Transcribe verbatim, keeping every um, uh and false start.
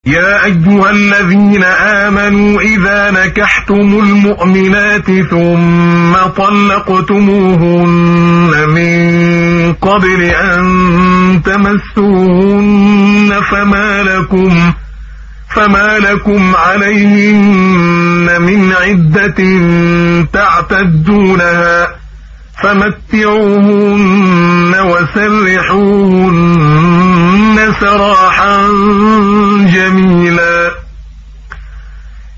يا أيها الذين آمنوا إذا نكحتم المؤمنات ثم طلقتموهن من قبل أن تمسوهن فما لكم فما لكم عليهن من عدة تعتدونها فمتعوهن وسرحوهن